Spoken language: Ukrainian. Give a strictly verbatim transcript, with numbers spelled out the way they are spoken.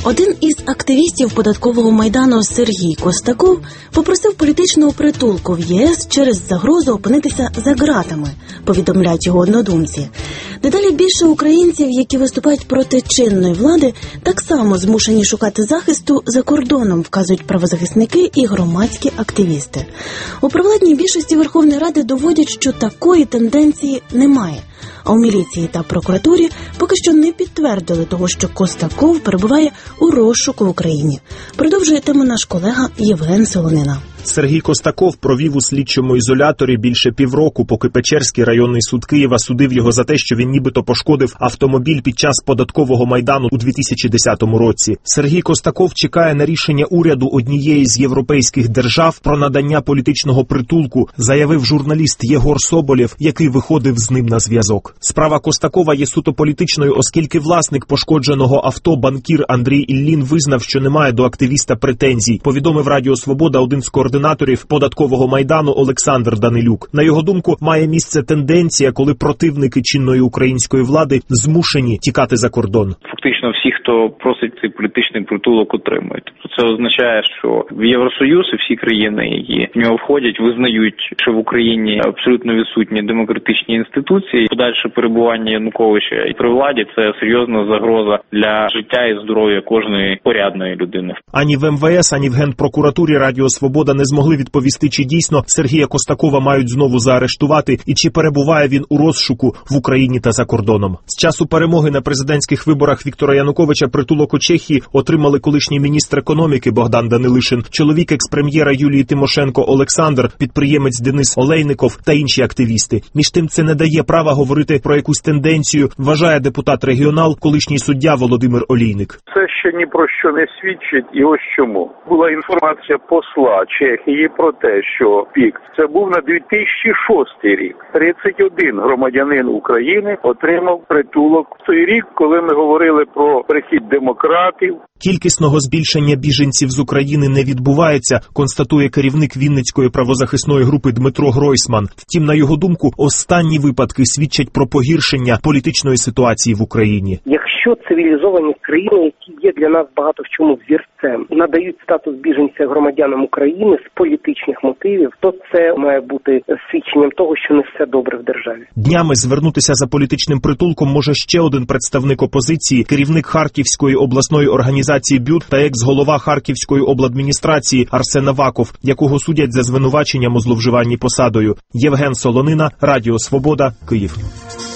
Один із активістів податкового майдану Сергій Костаков попросив політичного притулку в ЄС через загрозу опинитися за ґратами, повідомляють його однодумці. Дедалі більше українців, які виступають проти чинної влади, так само змушені шукати захисту за кордоном, вказують правозахисники і громадські активісти. У провладній більшості Верховної Ради доводять, що такої тенденції немає. А у міліції та прокуратурі поки що не підтвердили того, що Костаков перебуває у розшуку в Україні. Продовжує тему наш колега Євген Солонина. Сергій Костаков провів у слідчому ізоляторі більше півроку, поки Печерський районний суд Києва судив його за те, що він нібито пошкодив автомобіль під час податкового майдану у дві тисячі десятому році. Сергій Костаков чекає на рішення уряду однієї з європейських держав про надання політичного притулку, заявив журналіст Єгор Соболєв, який виходив з ним на зв'язок. Справа Костакова є суто політичною, оскільки власник пошкодженого авто, банкір Андрій Іллін, визнав, що немає до активіста претензій, повідомив Радіо Свобода один з координаторів податкового майдану Олександр Данилюк. На його думку, має місце тенденція, коли противники чинної української влади змушені тікати за кордон. Фактично всі, хто просить цей політичний притулок, отримують. Тобто це означає, що в Євросоюз і всі країни, які в нього входять, визнають, що в Україні абсолютно відсутні демократичні інституції. Подальше перебування Януковича і при владі – це серйозна загроза для життя і здоров'я кожної порядної людини. Ані в ем ве ес, ані в Генпрокуратурі Радіо Свобода не змогли відповісти, чи дійсно Сергія Костакова мають знову заарештувати і чи перебуває він у розшуку в Україні та за кордоном. З часу перемоги на президентських виборах Віктора Януковича притулок у Чехії отримали колишній міністр економіки Богдан Данилишин, чоловік екс-прем'єра Юлії Тимошенко Олександр, підприємець Денис Олейников та інші активісти. Між тим це не дає права говорити про якусь тенденцію, вважає депутат-регіонал, колишній суддя Володимир Олійник. Це ще ні про що не свідчить, і ось чому. Була інформація посла Чехії про те, що пік це був на дві тисячі шостий рік. тридцять один громадянин України отримав притулок в той рік, коли ми говорили про прихід демократів. Кількісного збільшення біженців з України не відбувається, констатує керівник Вінницької правозахисної групи Дмитро Гройсман. Втім, на його думку, останні випадки свідчать про погіршення політичної ситуації в Україні. Якщо цивілізовані країни, які є для нас багато в чому взірцем, надають статус біженця громадянам України з політичних мотивів, то це має бути свідченням того, що не все добре в державі. Днями звернутися за політичним притулком може ще один представник опозиції, керівник Харківської обласної організації БЮТ та екс-голова Харківської обладміністрації Арсен Аваков, якого судять за звинуваченням у зловживанні посадою. Євген Солонина, Радіо Свобода, Київ.